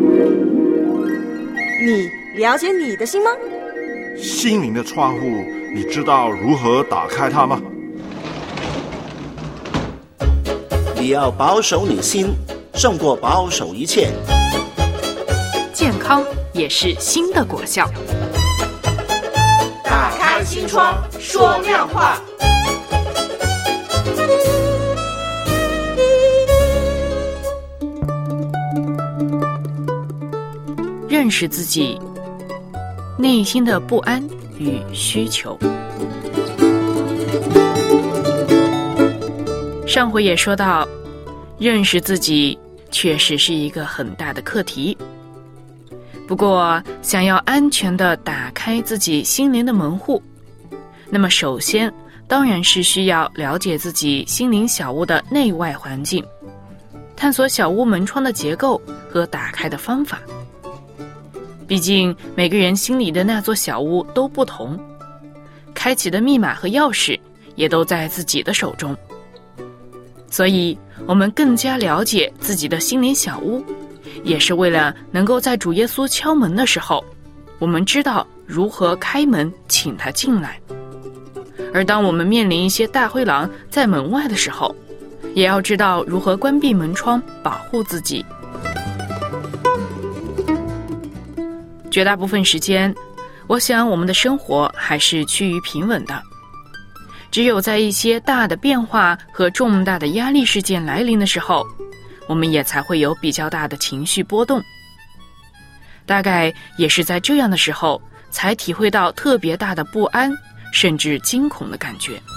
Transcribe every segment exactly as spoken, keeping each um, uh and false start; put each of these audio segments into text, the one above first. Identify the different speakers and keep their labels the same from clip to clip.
Speaker 1: 你了解你的心吗？
Speaker 2: 心灵的窗户，你知道如何打开它吗？
Speaker 3: 你要保守你心，胜过保守一切。
Speaker 4: 健康也是心的果效。
Speaker 5: 打开心窗，说亮话。
Speaker 4: 认识自己内心的不安与需求。上回也说到，认识自己确实是一个很大的课题。不过，想要安全地打开自己心灵的门户，那么首先当然是需要了解自己心灵小屋的内外环境，探索小屋门窗的结构和打开的方法。毕竟每个人心里的那座小屋都不同，开启的密码和钥匙也都在自己的手中。所以我们更加了解自己的心灵小屋，也是为了能够在主耶稣敲门的时候，我们知道如何开门请他进来。而当我们面临一些大灰狼在门外的时候，也要知道如何关闭门窗保护自己。绝大部分时间，我想我们的生活还是趋于平稳的。只有在一些大的变化和重大的压力事件来临的时候，我们也才会有比较大的情绪波动。大概也是在这样的时候，才体会到特别大的不安，甚至惊恐的感觉。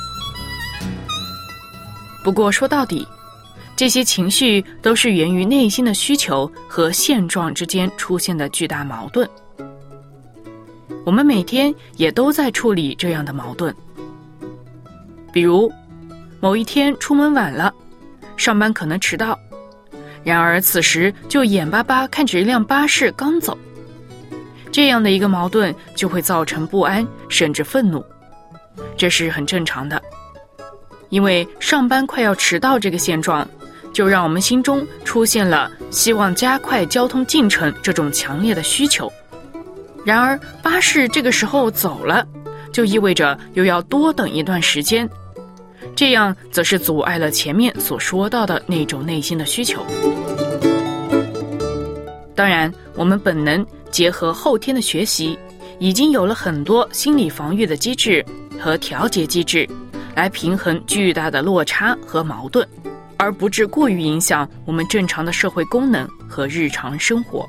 Speaker 4: 不过说到底，这些情绪都是源于内心的需求和现状之间出现的巨大矛盾。我们每天也都在处理这样的矛盾。比如，某一天出门晚了，上班可能迟到，然而此时就眼巴巴看着一辆巴士刚走。这样的一个矛盾就会造成不安，甚至愤怒，这是很正常的。因为上班快要迟到这个现状，就让我们心中出现了希望加快交通进程这种强烈的需求。然而巴士这个时候走了，就意味着又要多等一段时间，这样则是阻碍了前面所说到的那种内心的需求。当然，我们本能结合后天的学习，已经有了很多心理防御的机制和调节机制，来平衡巨大的落差和矛盾，而不致过于影响我们正常的社会功能和日常生活。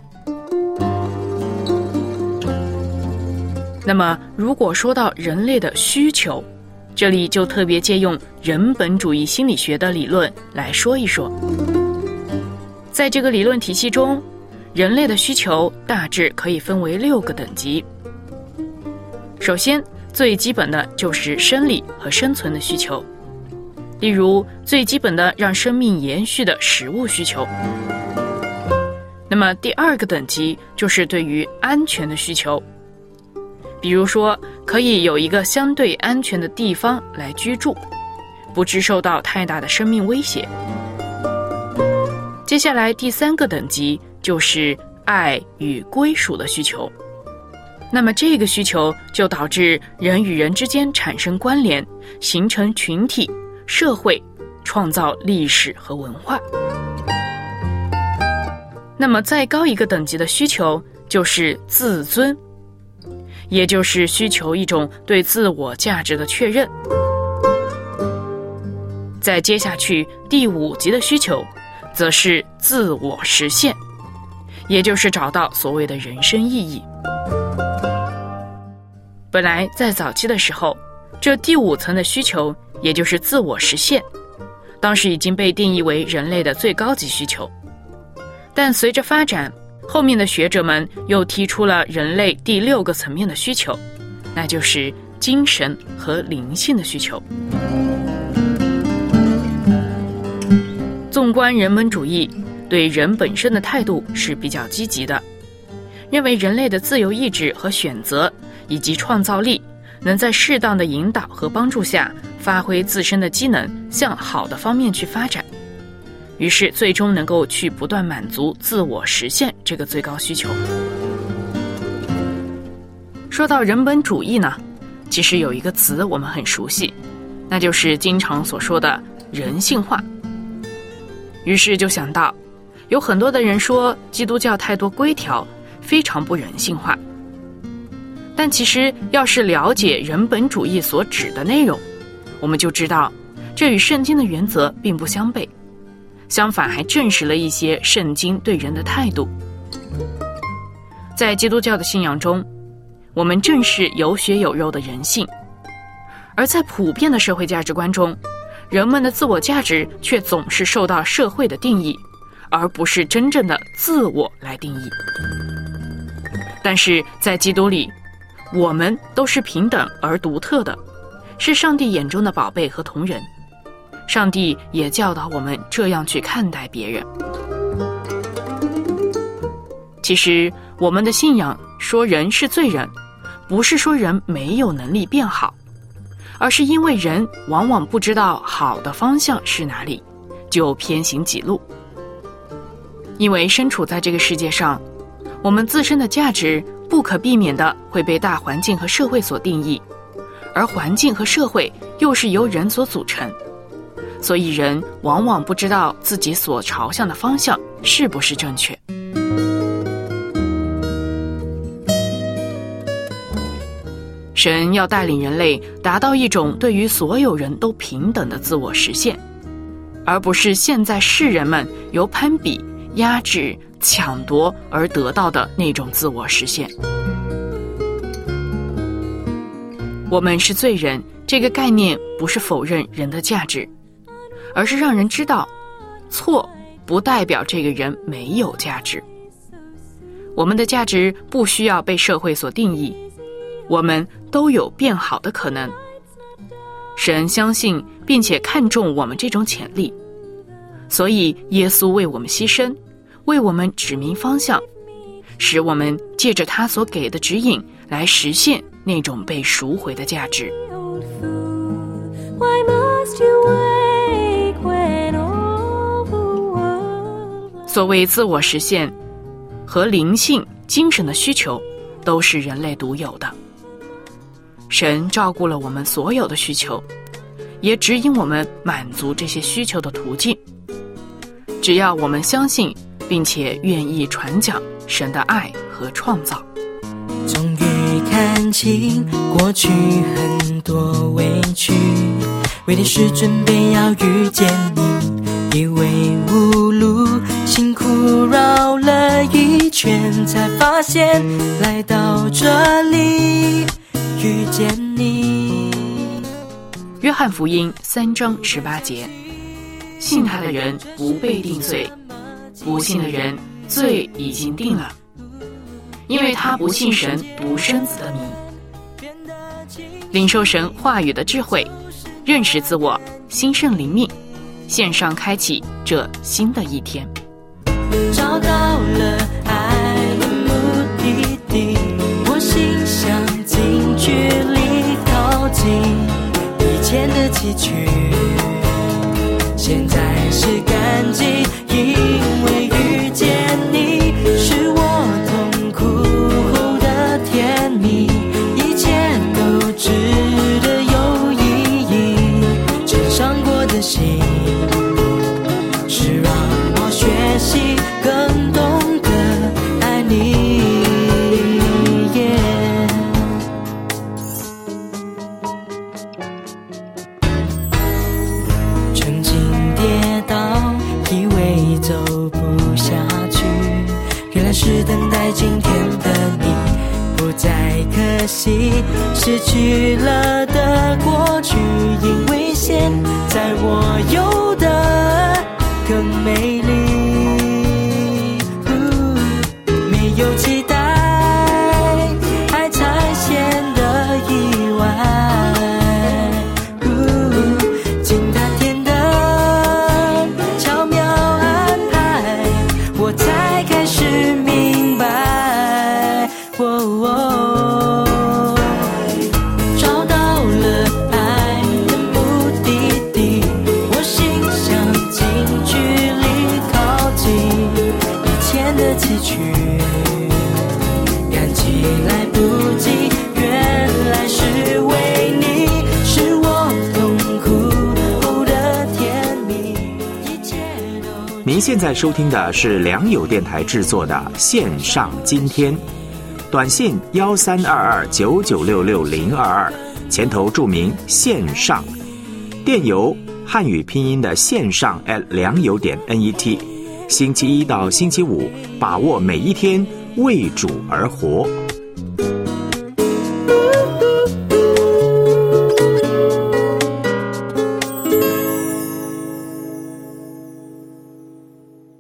Speaker 4: 那么如果说到人类的需求，这里就特别借用人本主义心理学的理论来说一说。在这个理论体系中，人类的需求大致可以分为六个等级。首先，最基本的就是生理和生存的需求，例如最基本的让生命延续的食物需求。那么第二个等级就是对于安全的需求，比如说可以有一个相对安全的地方来居住，不致受到太大的生命威胁。接下来第三个等级就是爱与归属的需求，那么这个需求就导致人与人之间产生关联，形成群体、社会，创造历史和文化。那么再高一个等级的需求就是自尊，也就是需求一种对自我价值的确认。再接下去第五级的需求则是自我实现，也就是找到所谓的人生意义。本来在早期的时候，这第五层的需求，也就是自我实现，当时已经被定义为人类的最高级需求。但随着发展，后面的学者们又提出了人类第六个层面的需求，那就是精神和灵性的需求。纵观人本主义，对人本身的态度是比较积极的，认为人类的自由意志和选择以及创造力能在适当的引导和帮助下发挥自身的机能，向好的方面去发展。 于是最终能够去不断满足自我实现这个最高需求。说到人本主义呢，其实有一个词我们很熟悉，那就是经常所说的人性化。于是就想到，有很多的人说基督教太多规条，非常不人性化。但其实要是了解人本主义所指的内容，我们就知道这与圣经的原则并不相悖，相反还证实了一些圣经对人的态度。在基督教的信仰中，我们正是有血有肉的人性，而在普遍的社会价值观中，人们的自我价值却总是受到社会的定义，而不是真正的自我来定义。但是在基督里，我们都是平等而独特的，是上帝眼中的宝贝和同人。上帝也教导我们这样去看待别人。其实我们的信仰说人是罪人，不是说人没有能力变好，而是因为人往往不知道好的方向是哪里，就偏行己路。因为身处在这个世界上，我们自身的价值不可避免的会被大环境和社会所定义，而环境和社会又是由人所组成，所以人往往不知道自己所朝向的方向是不是正确。神要带领人类达到一种对于所有人都平等的自我实现，而不是现在世人们由攀比、压制、抢夺而得到的那种自我实现。我们是罪人这个概念不是否认人的价值，而是让人知道，错不代表这个人没有价值。我们的价值不需要被社会所定义，我们都有变好的可能。神相信并且看重我们这种潜力，所以耶稣为我们牺牲，为我们指明方向，使我们借着他所给的指引来实现那种被赎回的价值。所谓自我实现和灵性、精神的需求都是人类独有的。神照顾了我们所有的需求，也指引我们满足这些需求的途径。只要我们相信并且愿意传讲神的爱和创造。
Speaker 6: 终于看清过去很多委屈，为的是准备要遇见你，以为无路，辛苦绕了一圈，才发现来到这里遇见你。
Speaker 4: 约翰福音三章十八节，信他的人不被定罪，不信的人罪已经定了，因为他不信神独生子的名。领受神话语的智慧，认识自我，兴盛灵命，线上开启这新的一天。
Speaker 6: 找到了爱的目的地，我心想近距离靠近，以前的崎岖现在是干净，因为遇见你是我痛苦后的甜蜜，一切都值得有意义，真伤过的心是让我学习更懂得爱你、yeah、曾经跌倒以为走不下去，原来是等待今天的你不再可惜，失去了的过去因为现在我有的更美丽、呃、没有期待爱才显得意外、呃、经他天的巧妙安排，我才开始明白、哦哦、找到了爱的目的地，我心想近距离的崎岖，感激来不及，原来是为你，是我痛苦后的甜蜜，一切都。
Speaker 7: 您现在收听的是良友电台制作的线上今天，短信幺三二二九九六六零二二，前头注明线上，电邮汉语拼音的线上 at 良友点 net， 星期一到星期五，把握每一天，为主而活。